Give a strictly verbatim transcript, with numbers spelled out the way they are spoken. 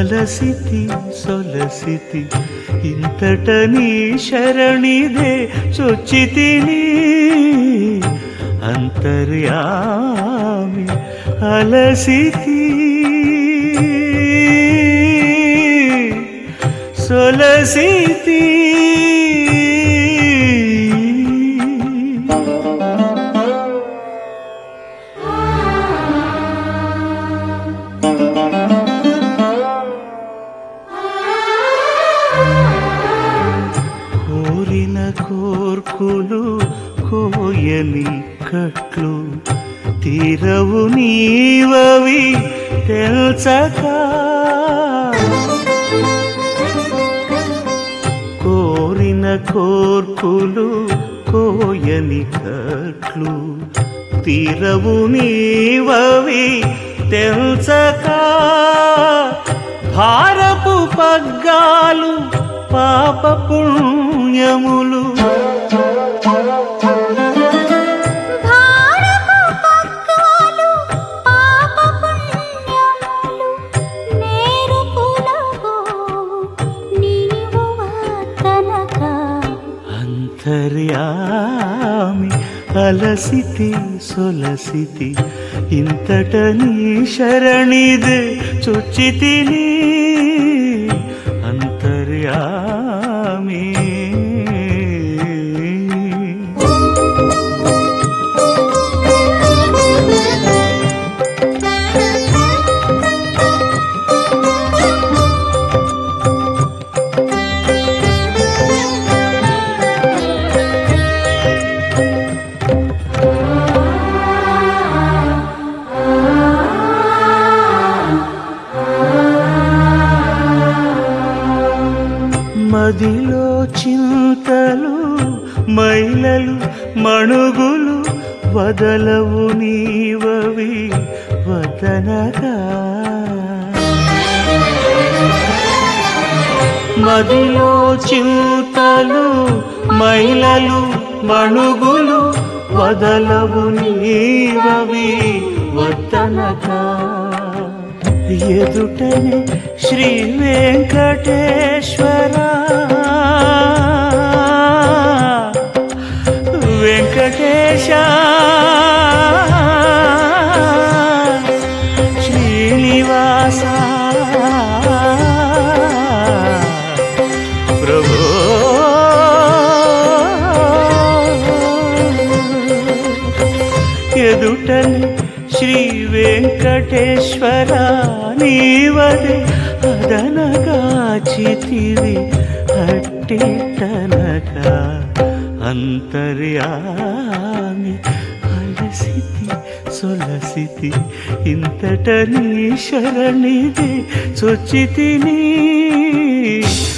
అలసితి సొలసితి ఇంతట నీ శరణిదే చొచ్చితిని అంతర్యామి అలసితి సొలసితి కోరిన కోర్కులు కోయని కట్లు తీరవు నీవవి తెల్చక కోరిన కోర్కులు కోయని కట్లు తీరవు నీవవి తెల్చక భారపు పగ్గాలు పాప పుణ్యములు భారపు పగ్గాలు పాప పుణ్యములు నేరుపులగో నీవు వదనక అంతర్యామి అలసితి సొలసితి ఇంతట నీ శరణిదే చొచ్చితిని అంతర్యామి మదిలో చింతలు మైలలు మణుగులు వదలవు నీవవి వదనగా మదిలో చింతలు మైలలు మణుగులు వదలవు నీవవి వదనగా ఎదుటనే శ్రీ వెంకటేశ్వర వెంకటేశ శ్రీనివాస ప్రభో ఎదుటనే శ్రీ వెంకటేశ్వర నీవదే అదనగా చితివి అట్టిటనగా అంతర్యామి అలసితి సొలసితి ఇంతట నీ శరణిదే చొచ్చితిని